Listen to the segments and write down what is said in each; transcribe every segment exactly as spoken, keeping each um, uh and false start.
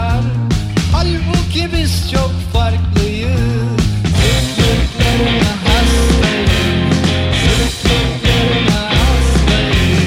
var. Halbuki biz çok farklıyız. Zıtlıklarına hastayım, zıtlıklarına hastayım.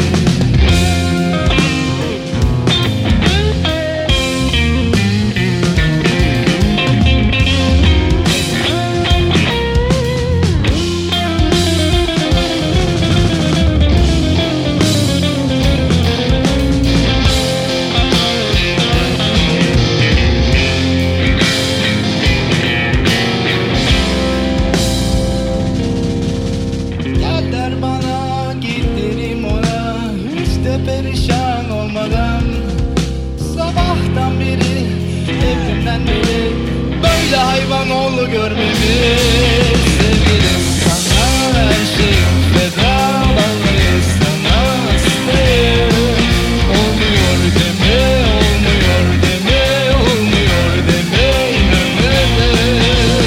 Perişan olmadan, sabahtan beri, evrimden beri böyle hayvan oğlu görmemiş. Sevgilim sana her şeyim feda, vallahi sana hastayım. Olmuyor deme, olmuyor deme, olmuyor deme, inanırım.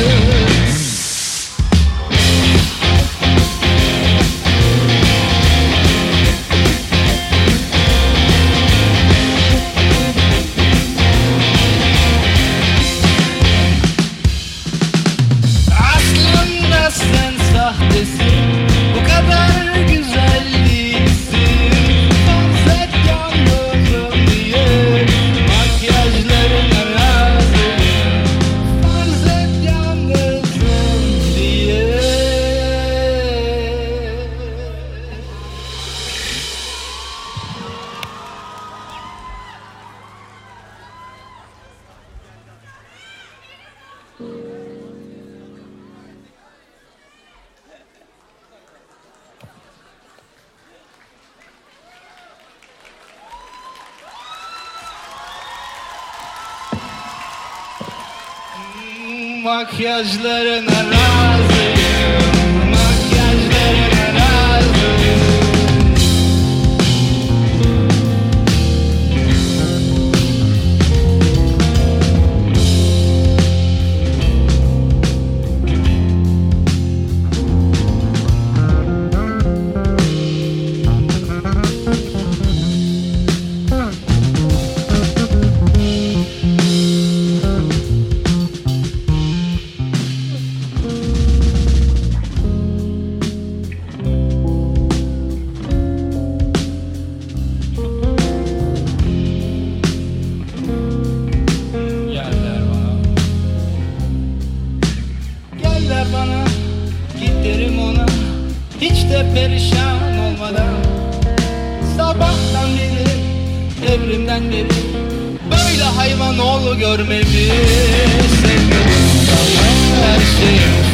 Sen sahtesin, bu kadar güzel değilsin. Farz et yalnızım diye makyajlarına razıyım. Farz et yalnızım diye. Makyajlarına razıyım, makyajlarına razıyım. Bana git derim ona, hiç de perişan olmadan. Sabahtan beri, evrimden beri böyle hayvan oğlu görmemiş. Sevgilim sana her şeyim